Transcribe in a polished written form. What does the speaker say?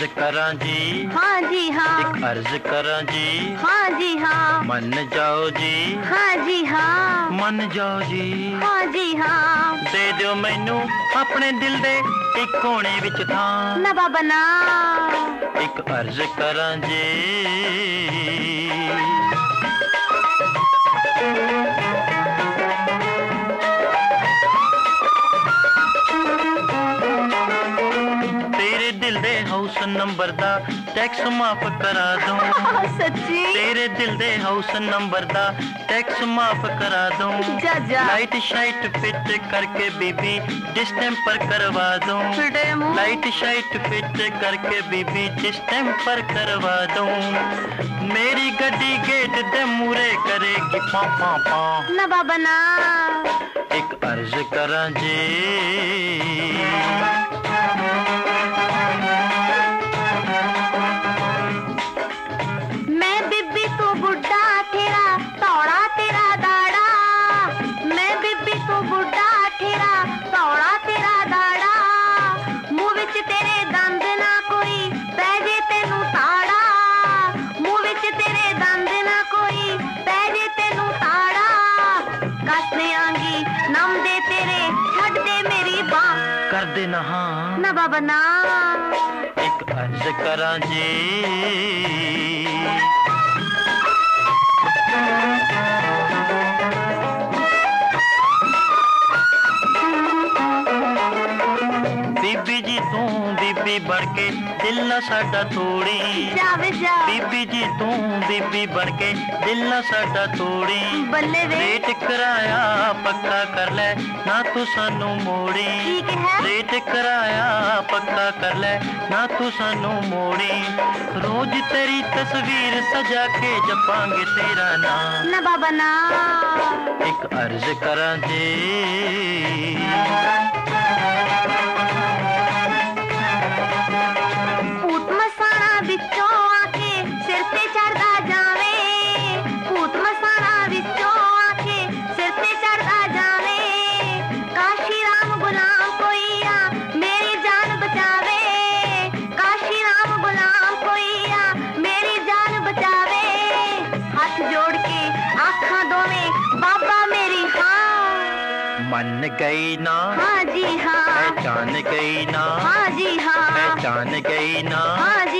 अर्ज करा जी, हाँ जी हाँ, एक अर्ज करा जी, हाँ जी हाँ, मन जाओ जी, हाँ जी हाँ, मन जाओ जी, हाँ जी हाँ। दे दियो मैनू अपने दिल दे एक कोने विच थां, ना बाबा ना, एक अर्ज करा जी। तेरे दिल दे हाउस नंबर दा टैक्स माफ करा दूं, सच्ची तेरे दिल दे हाउस नंबर दा टैक्स माफ करा दूं, जा जा लाइट शाइट फिट करके बीबी डिस्टेंपर करवा दूं, फिटे मुंह लाइट शाइट फिट करके बीबी डिस्टेंपर करवा दूं, मेरी गड्डी गेट दे मूरे करेगी पा पा पा, ना बाबा ना, एक अर्ज करा जी। मैं बीबी तू बुढ़ा ठेरा तौड़ा तेरा दाड़ा, मैं बीबी तू बुढ़ा ठेरा तौड़ा तेरा दाड़ा, मुंह विच तेरे दंद ना कोई पै जे तेनू ताड़ा, मुंह विच तेरे दंद ना कोई पै जे तेनू ताड़ा, कस देआंगी नम दे तेरे छड्ड दे मेरी बांह, कर दे ना हाँ, ना बाबा ना, एक अर्ज करा जी। बीबी जी तू बीबी बन के दिल ना साडा तोड़ी, जावे जा बीबी जी तू बीबी बन के दिल ना साडा तोड़ी, बल्ले वे रेट कराया पक्का कर ले ना तू सानू मोड़ी, ठीक है रेट कराया पक्का कर ले ना तू सानू मोड़ी, रोज तेरी तस्वीर सजा के जपांगे तेरा नाम, ना बाबा ना, एक अर्ज करा जी। ਭੂਤ ਮਸਾਣਾ ਵਿੱਚੋਂ ਆ ਕੇ ਸਿਰ ਤੇ ਚੜਦਾ ਜਾਵੇ, ਭੂਤ ਮਸਾਣਾ ਵਿੱਚੋਂ ਆ ਕੇ ਸਿਰ ਤੇ ਚੜਦਾ ਜਾਵੇ, ਕਾਸ਼ੀ ਰਾਮ ਗੁਲਾਮ ਕੋਈ ਆ ਮੇਰੀ ਜਾਨ ਬਚਾਵੇ, ਕਾਸ਼ੀ ਰਾਮ ਗੁਲਾਮ ਕੋਈ ਆ ਮੇਰੀ ਜਾਨ ਬਚਾਵੇ, ਹੱਥ ਜੋੜ ਕੇ ਆਖਾਂ ਦੋਵੇਂ ਬਾਬਾ ਮੇਰੀ ਹਾਂ, मन गई ना हाँ जी हाँ, पहचान गई ना, हाँ जी हाँ, पहचान गई ना, हाँ